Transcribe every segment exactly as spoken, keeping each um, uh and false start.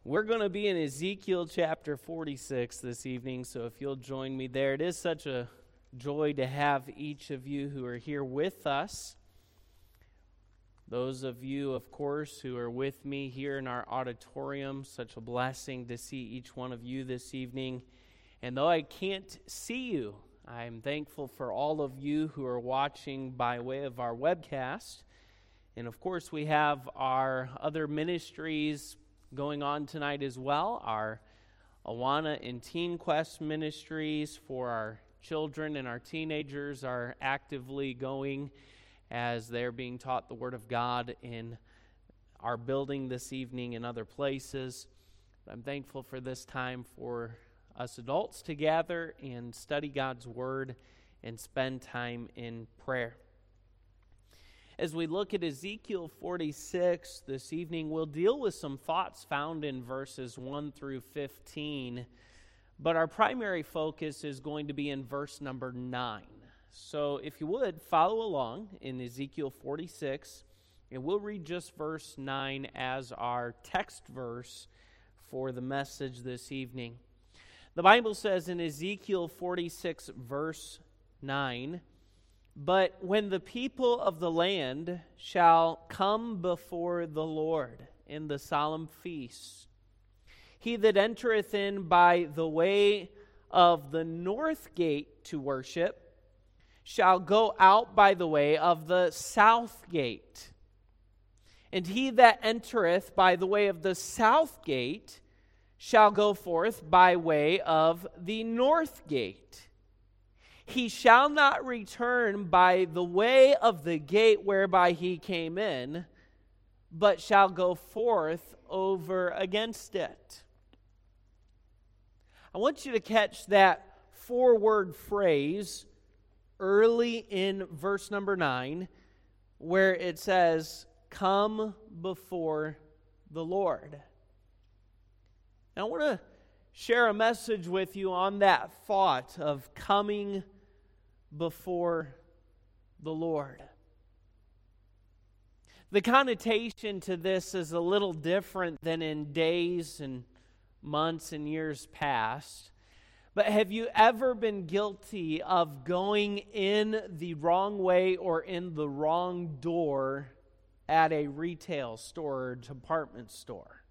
We're going to be in Ezekiel chapter forty-six this evening, so if you'll join me there. It is such a joy to have each of you who are here with us. Those of you, of course, who are with me here in our auditorium, such a blessing to see each one of you this evening. And though I can't see you, I'm thankful for all of you who are watching by way of our webcast. And of course, we have our other ministries going on tonight as well. Our Awana and Teen Quest ministries for our children and our teenagers are actively going as they're being taught the Word of God in our building this evening and other places. I'm thankful for this time for us adults to gather and study God's Word and spend time in prayer. As we look at Ezekiel forty-six this evening, we'll deal with some thoughts found in verses one through fifteen, but our primary focus is going to be in verse number nine. So if you would, follow along in Ezekiel forty-six, and we'll read just verse nine as our text verse for the message this evening. The Bible says in Ezekiel forty-six, verse nine, "But when the people of the land shall come before the Lord in the solemn feasts, he that entereth in by the way of the north gate to worship shall go out by the way of the south gate. And he that entereth by the way of the south gate shall go forth by way of the north gate. He shall not return by the way of the gate whereby he came in, but shall go forth over against it." I want you to catch that four-word phrase early in verse number nine, where it says, "Come before the Lord." And I want to share a message with you on that thought of coming before the Lord. The connotation to this is a little different than in days and months and years past. But have you ever been guilty of going in the wrong way or in the wrong door at a retail store or department store?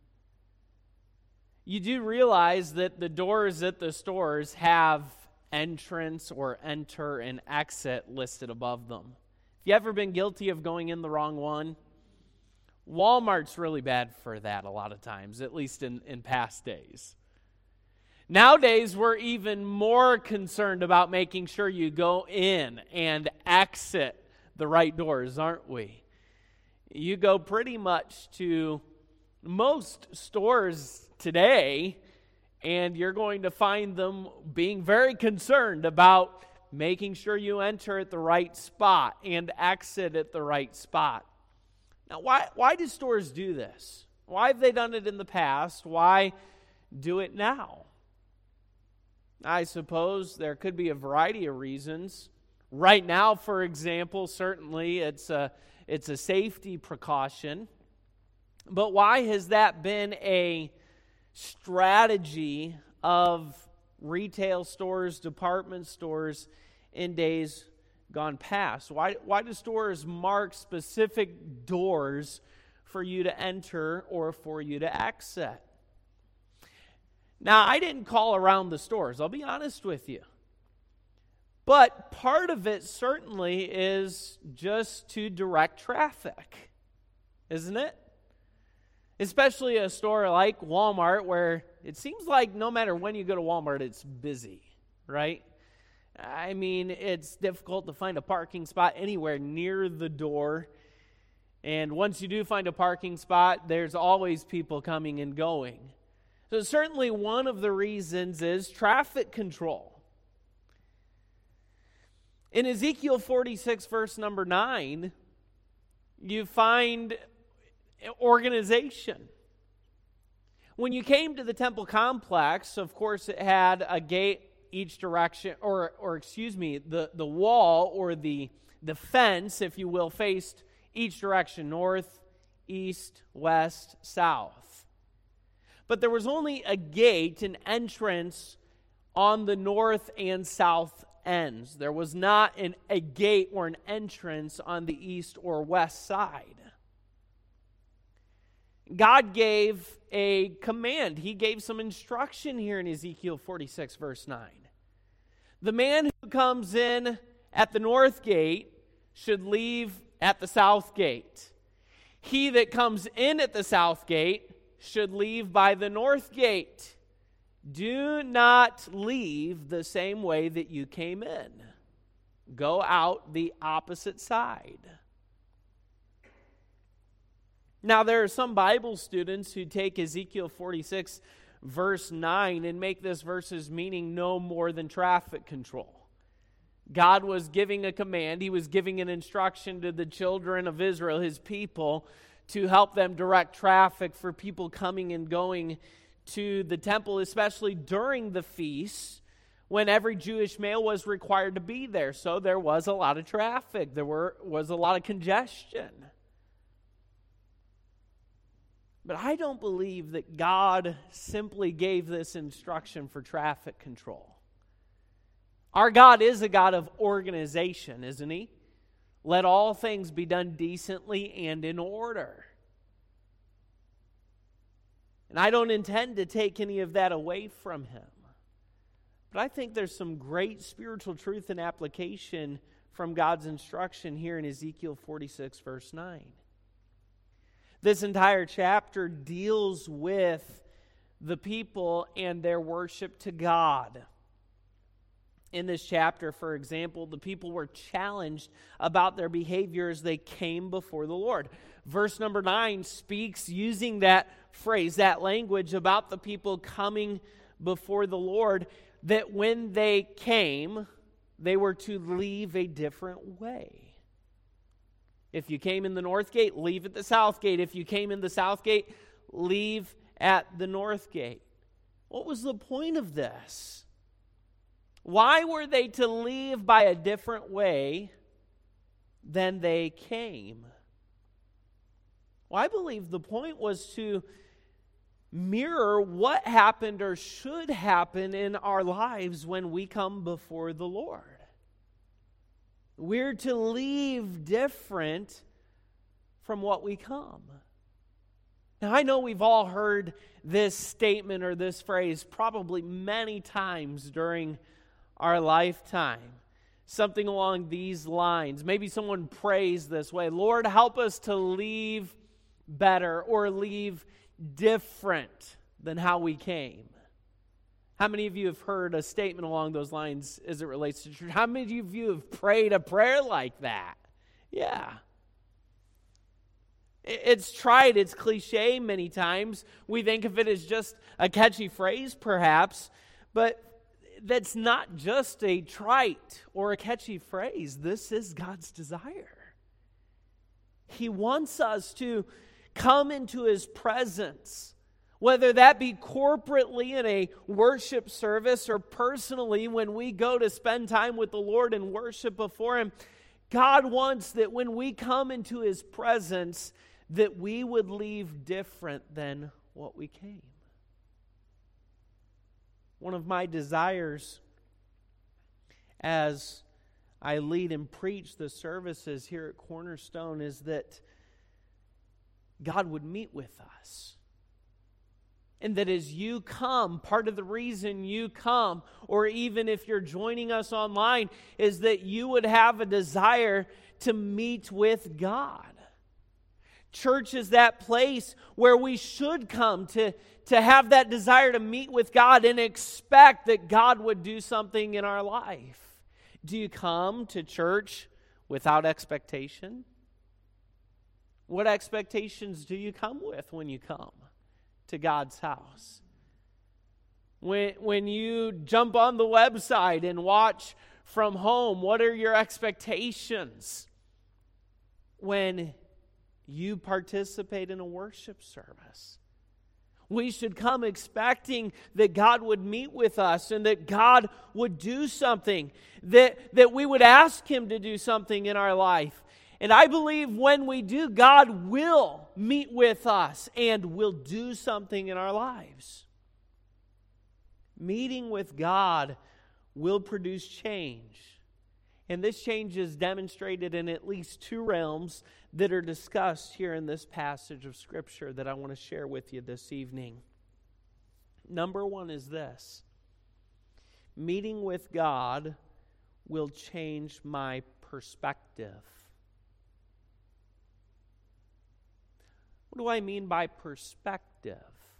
You do realize that the doors at the stores have entrance or enter and exit listed above them. Have you ever been guilty of going in the wrong one? Walmart's really bad for that a lot of times, at least in, in past days. Nowadays, we're even more concerned about making sure you go in and exit the right doors, aren't we? You go pretty much to most stores today, and you're going to find them being very concerned about making sure you enter at the right spot and exit at the right spot. Now, why, why do stores do this? Why have they done it in the past? Why do it now? I suppose there could be a variety of reasons. Right now, for example, certainly it's a, it's a safety precaution. But why has that been a strategy of retail stores, department stores in days gone past? Why, why do stores mark specific doors for you to enter or for you to exit? Now, I didn't call around the stores, I'll be honest with you. But part of it certainly is just to direct traffic, isn't it? Especially a store like Walmart, where it seems like no matter when you go to Walmart, it's busy, right? I mean, it's difficult to find a parking spot anywhere near the door. And once you do find a parking spot, there's always people coming and going. So certainly one of the reasons is traffic control. In Ezekiel forty-six, verse number nine, you find organization. When you came to the temple complex, of course, it had a gate each direction, or or excuse me, the, the wall or the, the fence, if you will, faced each direction, north, east, west, south. but there was only a gate, an entrance on the north and south ends. There was not an, a gate or an entrance on the east or west side. God gave a command. He gave some instruction here in Ezekiel forty-six, verse nine. The man who comes in at the north gate should leave at the south gate. He that comes in at the south gate should leave by the north gate. Do not leave the same way that you came in. Go out the opposite side. Now, there are some Bible students who take Ezekiel forty-six, verse nine, and make this verse's meaning no more than traffic control. God was giving a command. He was giving an instruction to the children of Israel, his people, to help them direct traffic for people coming and going to the temple, especially during the feasts, when every Jewish male was required to be there. So there was a lot of traffic. There were, was a lot of congestion. But I don't believe that God simply gave this instruction for traffic control. Our God is a God of organization, isn't he? Let all things be done decently and in order. And I don't intend to take any of that away from him. But I think there's some great spiritual truth and application from God's instruction here in Ezekiel forty-six, verse nine. This entire chapter deals with the people and their worship to God. In this chapter, for example, the people were challenged about their behavior as they came before the Lord. Verse number nine speaks using that phrase, that language about the people coming before the Lord, that when they came, they were to leave a different way. If you came in the north gate, leave at the south gate. If you came in the south gate, leave at the north gate. What was the point of this? Why were they to leave by a different way than they came? Well, I believe the point was to mirror what happened or should happen in our lives when we come before the Lord. We're to leave different from what we come. Now, I know we've all heard this statement or this phrase probably many times during our lifetime. Something along these lines. Maybe someone prays this way: Lord, help us to leave better or leave different than how we came. How many of you have heard a statement along those lines as it relates to church? How many of you have prayed a prayer like that? Yeah. It's tried, it's cliche many times. We think of it as just a catchy phrase, perhaps, but that's not just a trite or a catchy phrase. This is God's desire. He wants us to come into his presence, whether that be corporately in a worship service or personally when we go to spend time with the Lord and worship before him. God wants that when we come into his presence, that we would leave different than what we came. One of my desires as I lead and preach the services here at Cornerstone is that God would meet with us. And that as you come, part of the reason you come, or even if you're joining us online, is that you would have a desire to meet with God. Church is that place where we should come to, to have that desire to meet with God and expect that God would do something in our life. Do you come to church without expectation? What expectations do you come with when you come to God's house? When, when you jump on the website and watch from home, what are your expectations? When you participate in a worship service, we should come expecting that God would meet with us and that God would do something, that, that we would ask him to do something in our life. And I believe when we do, God will meet with us and will do something in our lives. Meeting with God will produce change. And this change is demonstrated in at least two realms that are discussed here in this passage of Scripture that I want to share with you this evening. Number one is this: meeting with God will change my perspective. What do I mean by perspective?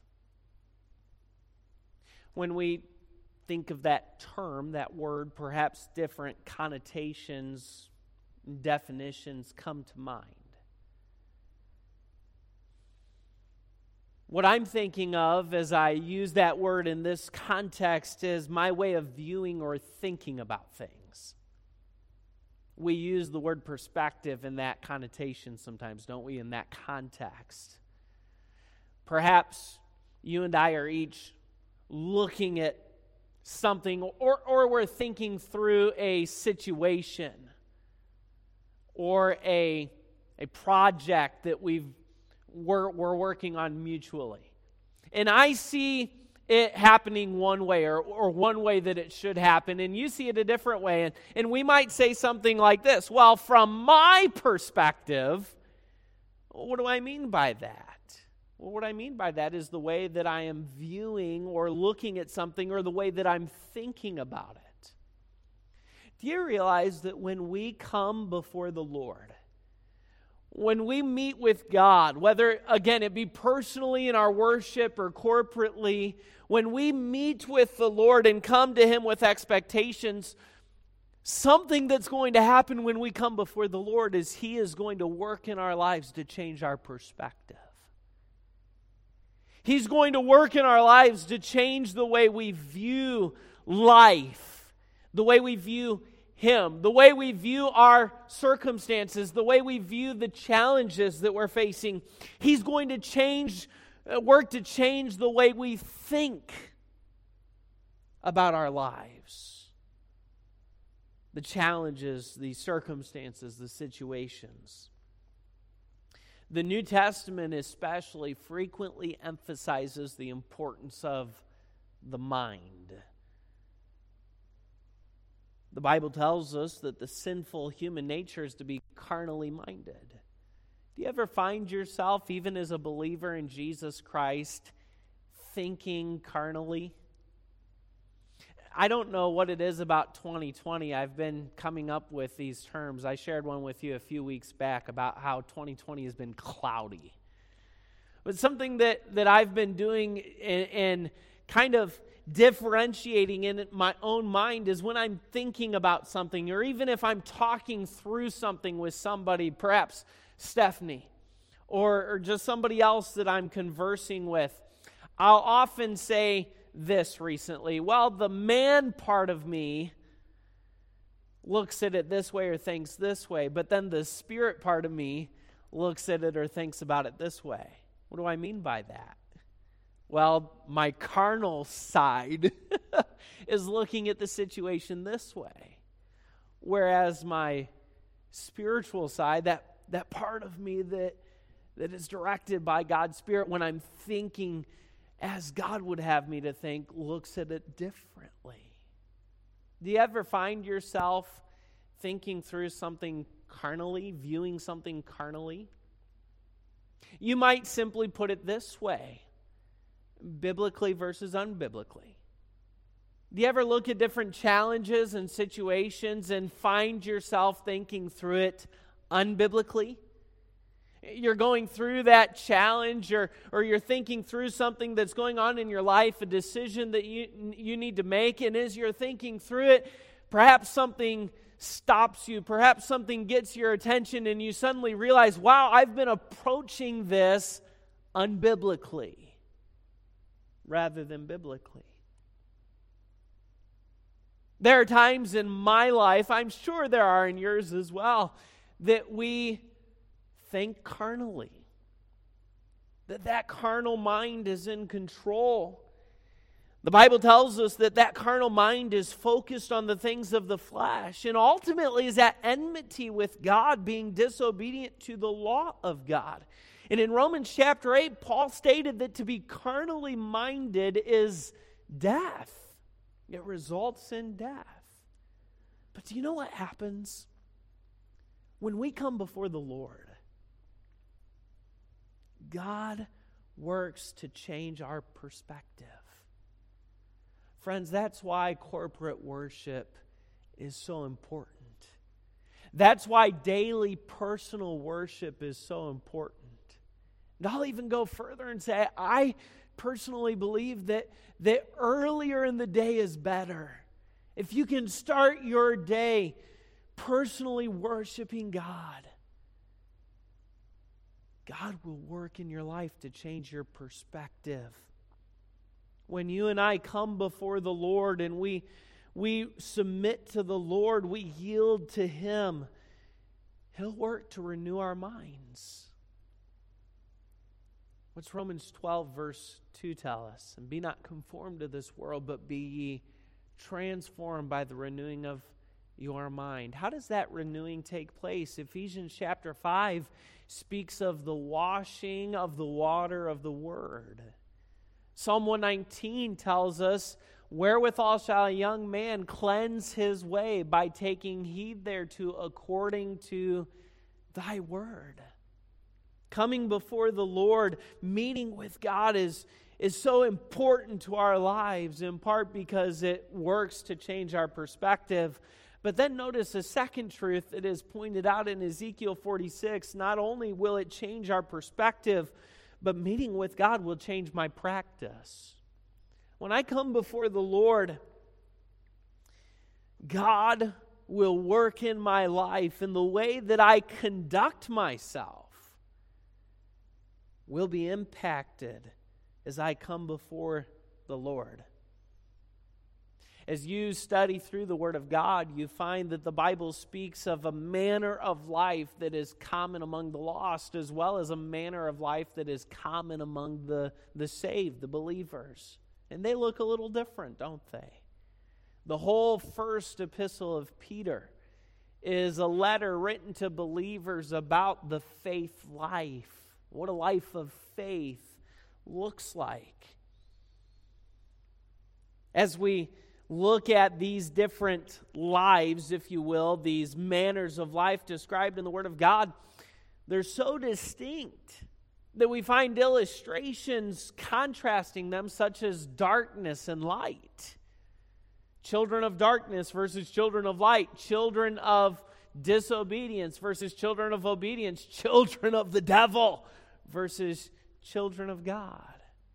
When we think of that term, that word, perhaps different connotations, definitions come to mind. What I'm thinking of as I use that word in this context is my way of viewing or thinking about things. We use the word perspective in that connotation sometimes, don't we, in that context. Perhaps you and I are each looking at something, or, or we're thinking through a situation or a, a project that we've, we're, we're working on mutually. And I see it happening one way, or, or one way that it should happen, and you see it a different way. And, and we might say something like this: well, from my perspective, what do I mean by that? Well, what I mean by that is the way that I am viewing or looking at something, or the way that I'm thinking about it. Do you realize that when we come before the Lord, when we meet with God, whether, again, it be personally in our worship or corporately, when we meet with the Lord and come to Him with expectations, something that's going to happen when we come before the Lord is He is going to work in our lives to change our perspective. He's going to work in our lives to change the way we view life, the way we view Him, the way we view our circumstances, the way we view the challenges that we're facing. He's going to change, work to change the way we think about our lives, the challenges, the circumstances, the situations. The New Testament especially frequently emphasizes the importance of the mind. The Bible tells us that the sinful human nature is to be carnally minded. Do you ever find yourself, even as a believer in Jesus Christ, thinking carnally? I don't know what it is about twenty twenty. I've been coming up with these terms. I shared one with you a few weeks back about how twenty twenty has been cloudy. But something that, that I've been doing in, in kind of differentiating in my own mind is when I'm thinking about something, or even if I'm talking through something with somebody, perhaps Stephanie, or, or just somebody else that I'm conversing with, I'll often say this recently: well, the man part of me looks at it this way or thinks this way, but then the spirit part of me looks at it or thinks about it this way. What do I mean by that? Well, my carnal side is looking at the situation this way, whereas my spiritual side, that, that part of me that, that is directed by God's Spirit when I'm thinking as God would have me to think, looks at it differently. Do you ever find yourself thinking through something carnally, viewing something carnally? You might simply put it this way: biblically versus unbiblically. Do you ever look at different challenges and situations and find yourself thinking through it unbiblically? You're going through that challenge, or, or you're thinking through something that's going on in your life, a decision that you, you need to make, and as you're thinking through it, perhaps something stops you, perhaps something gets your attention, and you suddenly realize, wow, I've been approaching this unbiblically rather than biblically. There are times in my life, I'm sure there are in yours as well, that we think carnally, that that carnal mind is in control. The Bible tells us that that carnal mind is focused on the things of the flesh and ultimately is at enmity with God, being disobedient to the law of God. And in Romans chapter eight, Paul stated that to be carnally minded is death. It results in death. But do you know what happens? When we come before the Lord, God works to change our perspective. Friends, that's why corporate worship is so important. That's why daily personal worship is so important. And I'll even go further and say, I personally believe that, that earlier in the day is better. If you can start your day personally worshiping God, God will work in your life to change your perspective. When you and I come before the Lord and we, we submit to the Lord, we yield to Him, He'll work to renew our minds. What's Romans twelve verse two tell us? And be not conformed to this world, but be ye transformed by the renewing of your mind. How does that renewing take place? Ephesians chapter five speaks of the washing of the water of the Word. Psalm one nineteen tells us, wherewithal shall a young man cleanse his way? By taking heed thereto according to thy word. Coming before the Lord, meeting with God is, is so important to our lives, in part because it works to change our perspective. But then notice a second truth that is pointed out in Ezekiel forty-six. Not only will it change our perspective, but meeting with God will change my practice. When I come before the Lord, God will work in my life, and the way that I conduct myself will be impacted as I come before the Lord. As you study through the Word of God, you find that the Bible speaks of a manner of life that is common among the lost, as well as a manner of life that is common among the, the saved, the believers. And they look a little different, don't they? The whole first epistle of Peter is a letter written to believers about the faith life, what a life of faith looks like. As we look at these different lives, if you will, these manners of life described in the Word of God, they're so distinct that we find illustrations contrasting them, such as darkness and light. Children of darkness versus children of light. Children of disobedience versus children of obedience. Children of the devil versus children of God.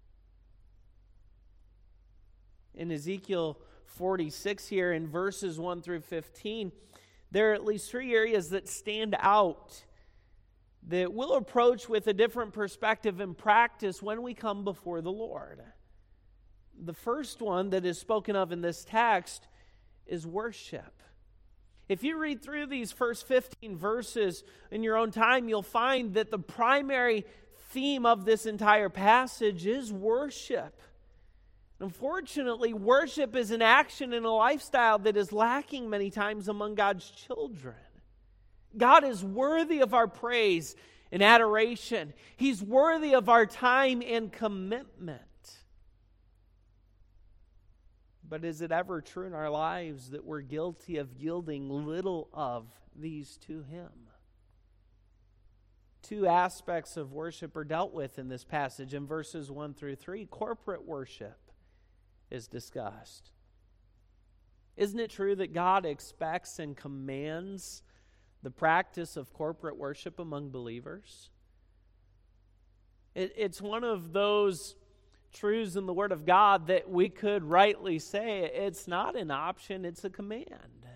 In Ezekiel forty-six here, in verses one through fifteen, there are at least three areas that stand out that we'll approach with a different perspective and practice when we come before the Lord. The first one that is spoken of in this text is worship. If you read through these first fifteen verses in your own time, you'll find that the primary theme of this entire passage is worship. Unfortunately, worship is an action and a lifestyle that is lacking many times among God's children. God is worthy of our praise and adoration. He's worthy of our time and commitment. But is it ever true in our lives that we're guilty of yielding little of these to Him? Two aspects of worship are dealt with in this passage in verses one through three. Corporate worship is discussed. Isn't it true that God expects and commands the practice of corporate worship among believers? It, it's one of those truths in the Word of God that we could rightly say it's not an option, it's a command.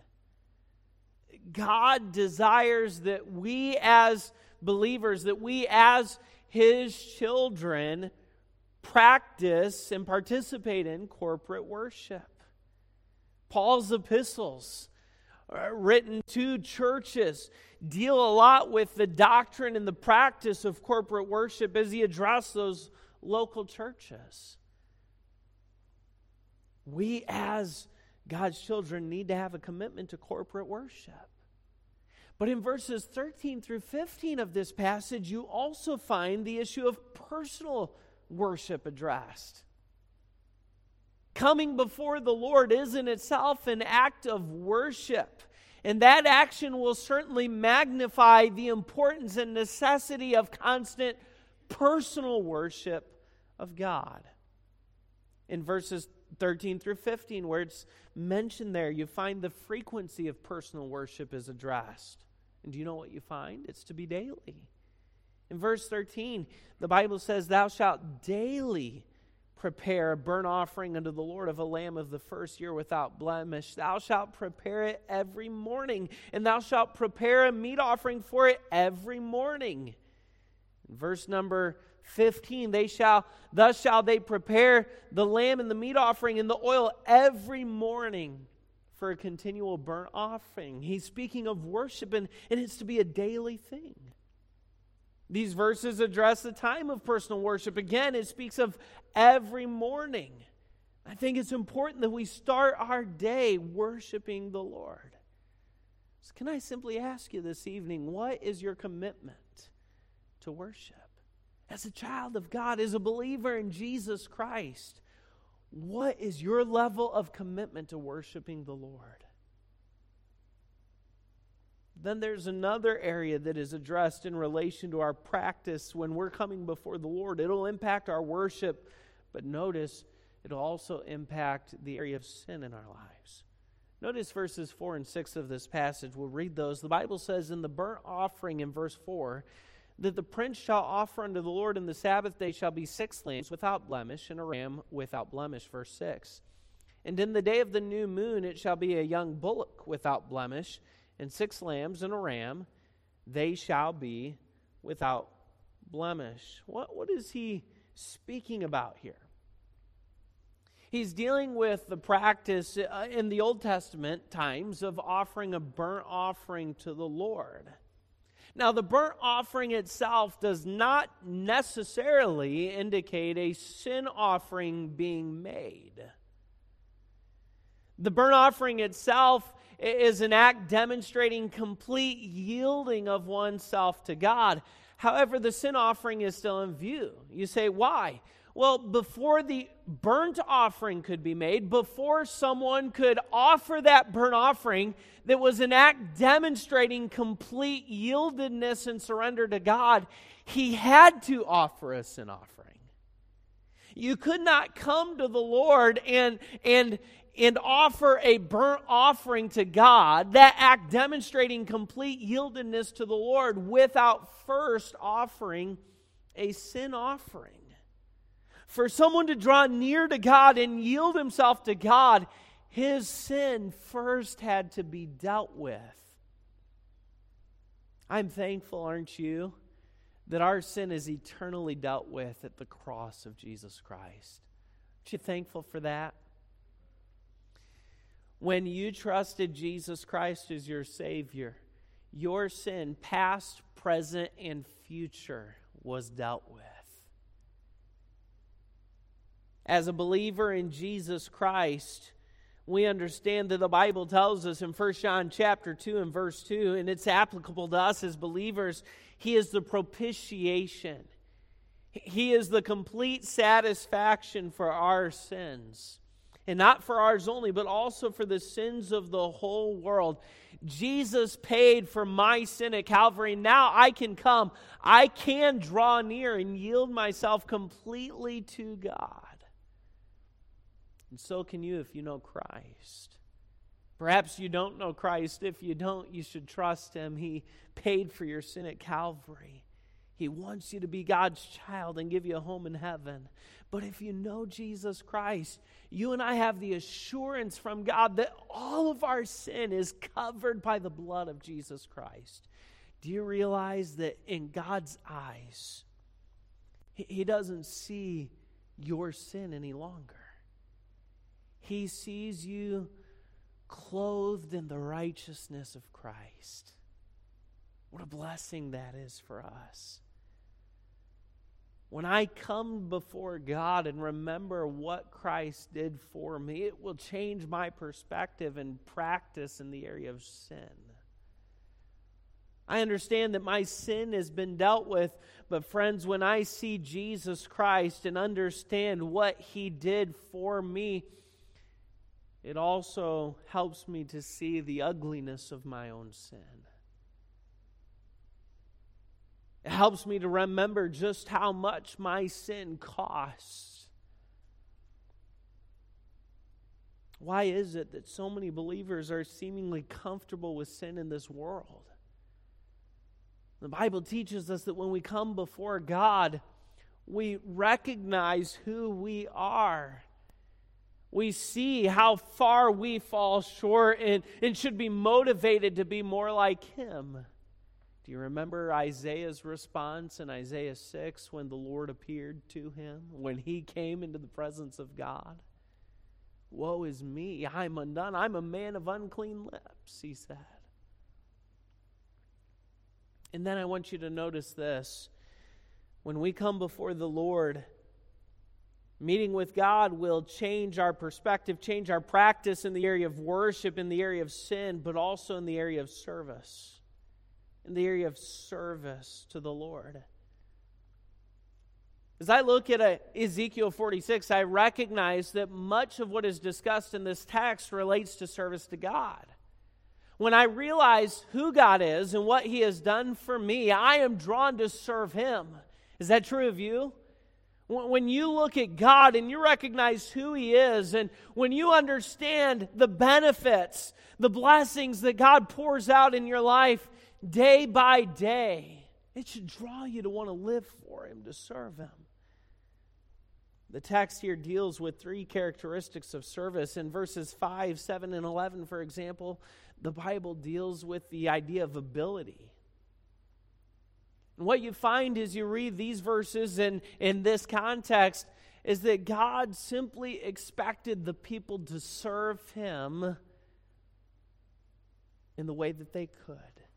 God desires that we as believers, that we as His children practice and participate in corporate worship. Paul's epistles, written to churches, deal a lot with the doctrine and the practice of corporate worship as he addressed those local churches. We as God's children need to have a commitment to corporate worship. But in verses thirteen through fifteen of this passage, you also find the issue of personal worship addressed. Coming before the Lord is in itself an act of worship. And that action will certainly magnify the importance and necessity of constant personal worship of God. In verses thirteen through fifteen, where it's mentioned there, you find the frequency of personal worship is addressed. And do you know what you find? It's to be daily. In verse thirteen, the Bible says, "Thou shalt daily prepare a burnt offering unto the Lord of a lamb of the first year without blemish. Thou shalt prepare it every morning, and thou shalt prepare a meat offering for it every morning." In verse number fifteen, they shall, thus shall they prepare the lamb and the meat offering and the oil every morning for a continual burnt offering. He's speaking of worship, and, and it's to be a daily thing. These verses address the time of personal worship. Again, it speaks of every morning. I think it's important that we start our day worshiping the Lord. So can I simply ask you this evening, what is your commitment to worship? As a child of God, as a believer in Jesus Christ, what is your level of commitment to worshiping the Lord? Then there's another area that is addressed in relation to our practice when we're coming before the Lord. It'll impact our worship, but notice it'll also impact the area of sin in our lives. Notice verses four and six of this passage. We'll read those. The Bible says in the burnt offering in verse four, that the prince shall offer unto the Lord in the Sabbath day shall be six lambs without blemish and a ram without blemish. Verse six. And in the day of the new moon it shall be a young bullock without blemish, and six lambs and a ram, they shall be without blemish. What, what is he speaking about here? He's dealing with the practice in the Old Testament times of offering a burnt offering to the Lord. Now, the burnt offering itself does not necessarily indicate a sin offering being made. The burnt offering itself is an act demonstrating complete yielding of oneself to God. However, the sin offering is still in view. You say, why? Well, before the burnt offering could be made, before someone could offer that burnt offering, that was an act demonstrating complete yieldedness and surrender to God, he had to offer a sin offering. You could not come to the Lord and, and, and offer a burnt offering to God, that act demonstrating complete yieldedness to the Lord, without first offering a sin offering. For someone to draw near to God and yield himself to God, his sin first had to be dealt with. I'm thankful, aren't you, that our sin is eternally dealt with at the cross of Jesus Christ. Aren't you thankful for that? When you trusted Jesus Christ as your Savior, your sin, past, present, and future, was dealt with. As a believer in Jesus Christ, we understand that the Bible tells us in First John chapter two and verse two, and it's applicable to us as believers, He is the propitiation. He is the complete satisfaction for our sins. And not for ours only, but also for the sins of the whole world. Jesus paid for my sin at Calvary. Now I can come. I can draw near and yield myself completely to God. And so can you if you know Christ. Perhaps you don't know Christ. If you don't, you should trust Him. He paid for your sin at Calvary. He wants you to be God's child and give you a home in heaven. But if you know Jesus Christ, you and I have the assurance from God that all of our sin is covered by the blood of Jesus Christ. Do you realize that in God's eyes, He doesn't see your sin any longer? He sees you clothed in the righteousness of Christ. What a blessing that is for us. when I come before God and remember what Christ did for me, it will change my perspective and practice in the area of sin. I understand that my sin has been dealt with, but friends, when I see Jesus Christ and understand what He did for me, it also helps me to see the ugliness of my own sin. It helps me to remember just how much my sin costs. Why is it that so many believers are seemingly comfortable with sin in this world? The Bible teaches us that when we come before God, we recognize who we are. We see how far we fall short and, and should be motivated to be more like Him. Do you remember Isaiah's response in Isaiah six when the Lord appeared to him, when he came into the presence of God? Woe is me, I'm undone. I'm a man of unclean lips, he said. And then I want you to notice this. When we come before the Lord, meeting with God will change our perspective, change our practice in the area of worship, in the area of sin, but also in the area of service. In the area of service to the Lord. As I look at Ezekiel forty-six, I recognize that much of what is discussed in this text relates to service to God. When I realize who God is and what He has done for me, I am drawn to serve Him. Is that true of you? When you look at God and you recognize who He is, and when you understand the benefits, the blessings that God pours out in your life day by day, it should draw you to want to live for Him, to serve Him. The text here deals with three characteristics of service. In verses five, seven, and eleven, for example, the Bible deals with the idea of ability. And what you find as you read these verses in, in this context is that God simply expected the people to serve Him in the way that they could.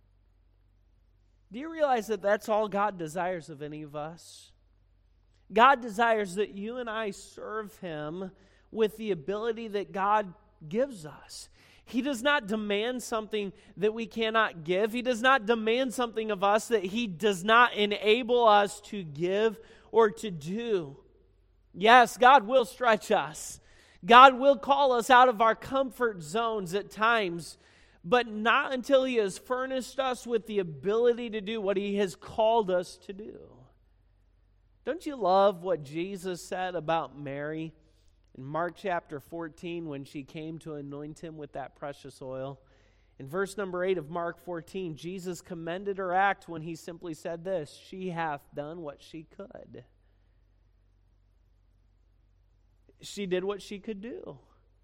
Do you realize that that's all God desires of any of us? God desires that you and I serve Him with the ability that God gives us. He does not demand something that we cannot give. He does not demand something of us that He does not enable us to give or to do. Yes, God will stretch us. God will call us out of our comfort zones at times, but not until He has furnished us with the ability to do what He has called us to do. Don't you love what Jesus said about Mary in Mark chapter fourteen when she came to anoint Him with that precious oil? In verse number eight of Mark fourteen, Jesus commended her act when He simply said this, "She hath done what she could." She did what she could do.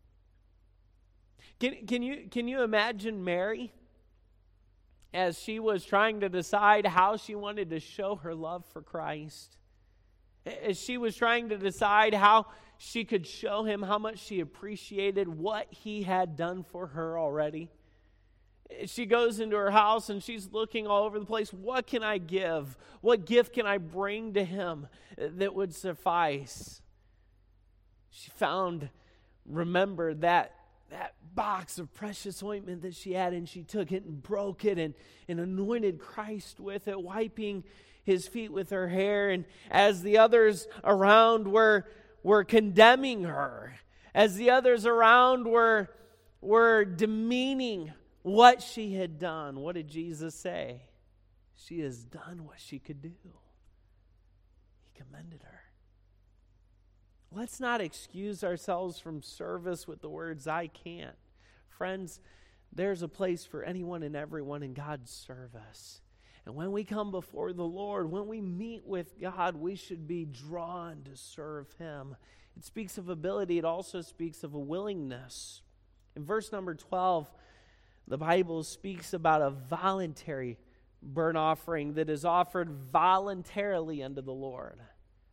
Can, can you, can you imagine Mary as she was trying to decide how she wanted to show her love for Christ? As she was trying to decide how she could show Him how much she appreciated what He had done for her already. She goes into her house and she's looking all over the place. What can I give? What gift can I bring to Him that would suffice? She found, remembered that that box of precious ointment that she had, and she took it and broke it and, and anointed Christ with it, wiping His feet with her hair. And as the others around were, were condemning her, as the others around were, were demeaning what she had done, what did Jesus say? She has done what she could do. He commended her. Let's not excuse ourselves from service with the words, "I can't." Friends, there's a place for anyone and everyone in God's service. And when we come before the Lord, when we meet with God, we should be drawn to serve Him. It speaks of ability. It also speaks of a willingness. In verse number twelve, the Bible speaks about a voluntary burnt offering that is offered voluntarily unto the Lord.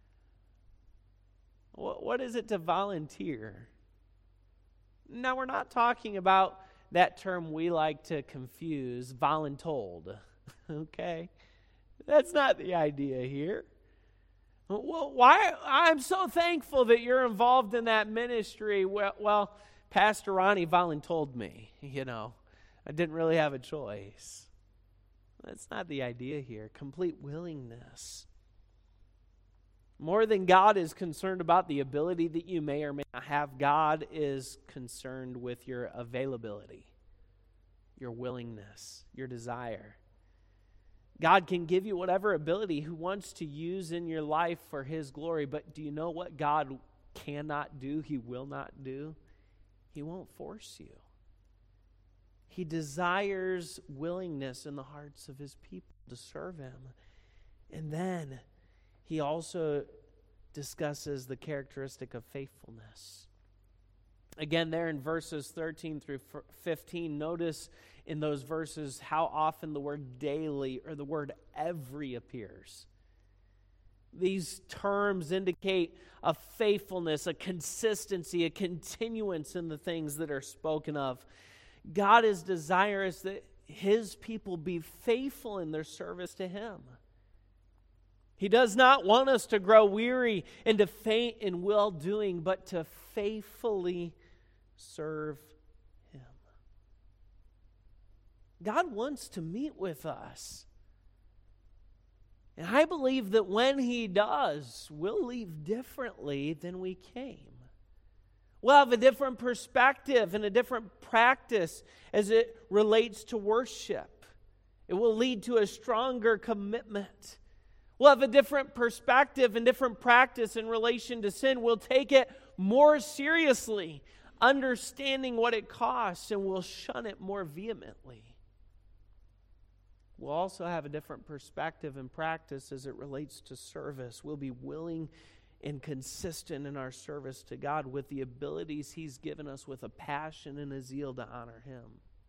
What is it to volunteer? Now, we're not talking about that term we like to confuse, voluntold. Okay? That's not the idea here. Well, why? I'm so thankful that you're involved in that ministry. Well, well, Pastor Ronnie voluntold me, you know. I didn't really have a choice. That's not the idea here. Complete willingness. More than God is concerned about the ability that you may or may not have, God is concerned with your availability, your willingness, your desire. God can give you whatever ability He wants to use in your life for His glory, but do you know what God cannot do, He will not do? He won't force you. He desires willingness in the hearts of His people to serve Him. And then He also discusses the characteristic of faithfulness. Again, there in verses thirteen through fifteen, notice in those verses how often the word daily or the word every appears. These terms indicate a faithfulness, a consistency, a continuance in the things that are spoken of. God is desirous that His people be faithful in their service to Him. He does not want us to grow weary and to faint in well-doing, but to faithfully serve Him. God wants to meet with us. And I believe that when He does, we'll leave differently than we came. We'll have a different perspective and a different practice as it relates to worship. It will lead to a stronger commitment. We'll have a different perspective and different practice in relation to sin. We'll take it more seriously, understanding what it costs, and we'll shun it more vehemently. We'll also have a different perspective and practice as it relates to service. We'll be willing and consistent in our service to God with the abilities He's given us, with a passion and a zeal to honor Him.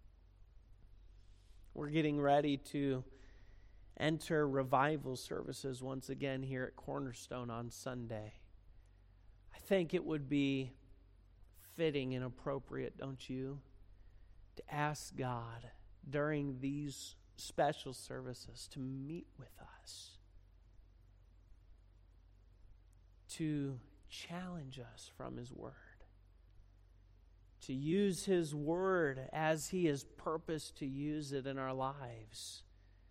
We're getting ready to enter revival services once again here at Cornerstone on Sunday. I think it would be fitting and appropriate, don't you, to ask God during these special services to meet with us, to challenge us from His Word, to use His Word as He has purposed to use it in our lives,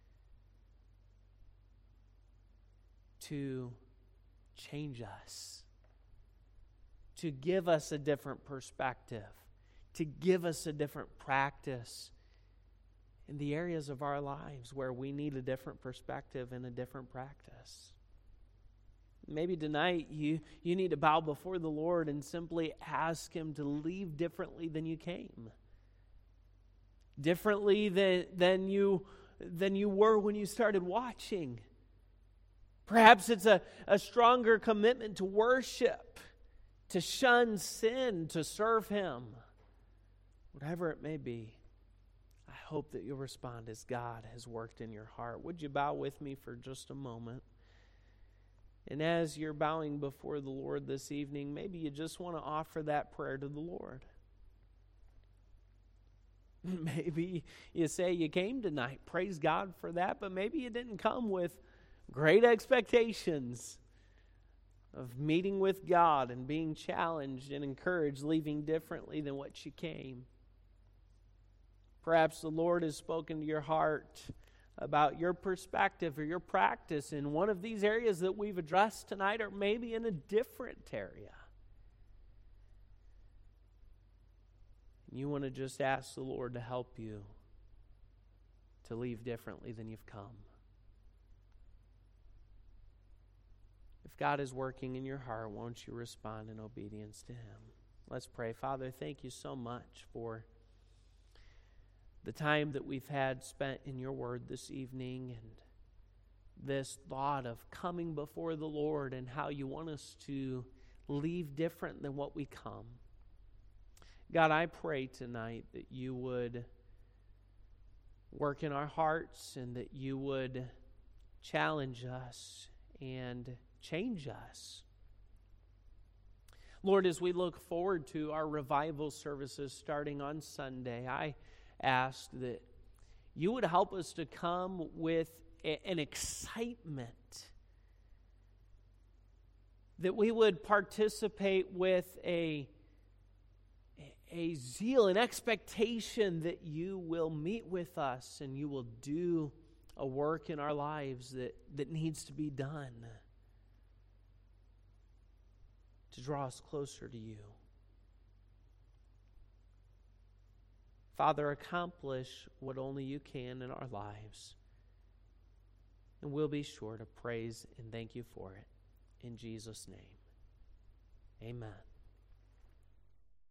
to change us, to give us a different perspective, to give us a different practice in the areas of our lives where we need a different perspective and a different practice. Maybe tonight you, you need to bow before the Lord and simply ask Him to leave differently than you came. Differently than, than, you, than you were when you started watching. Perhaps it's a, a stronger commitment to worship, to shun sin, to serve Him. Whatever it may be, I hope that you'll respond as God has worked in your heart. Would you bow with me for just a moment? And as you're bowing before the Lord this evening, maybe you just want to offer that prayer to the Lord. Maybe you say you came tonight. Praise God for that. But maybe you didn't come with great expectations of meeting with God and being challenged and encouraged, leaving differently than what you came. Perhaps the Lord has spoken to your heart about your perspective or your practice in one of these areas that we've addressed tonight, or maybe in a different area. You want to just ask the Lord to help you to leave differently than you've come. If God is working in your heart, won't you respond in obedience to Him? Let's pray. Father, thank you so much for the time that we've had spent in your word this evening, and this thought of coming before the Lord and how you want us to leave different than what we come. God, I pray tonight that you would work in our hearts and that you would challenge us and change us. Lord, as we look forward to our revival services starting on Sunday, I ask that you would help us to come with a, an excitement that we would participate with a, a zeal, an expectation that you will meet with us and you will do a work in our lives that, that needs to be done to draw us closer to you. Father, accomplish what only you can in our lives. And we'll be sure to praise and thank you for it. In Jesus' name, amen.